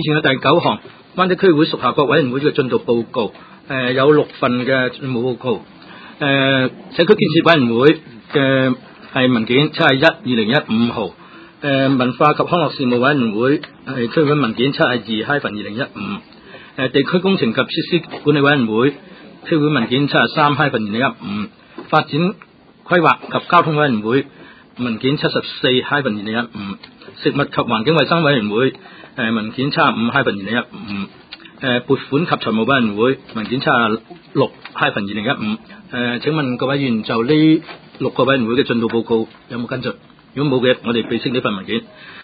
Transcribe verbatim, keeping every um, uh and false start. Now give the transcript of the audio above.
前嘅第九項，灣仔區會屬下各委員會嘅進度報告，誒、呃、有六份嘅進度報告。誒、呃、社區建設委員會嘅係文件七係一二零一五號，誒、呃、文化及康樂事務委員會係區會文件七係二 hyphen 二零一五，誒地區工程及設施管理委員會區會文件七係三 hyphen 二零一五，發展規劃及交通委員會文件七十四 hyphen 二零一五，食物及環境衛生委員會誒文件七十五 hyphen 二零一五，誒撥款及財務委員會文件七十六 hyphen 二零一五。誒請問各位議員就呢六個委員會嘅進度報告有冇跟進？如果冇嘅，我哋備悉呢份文件。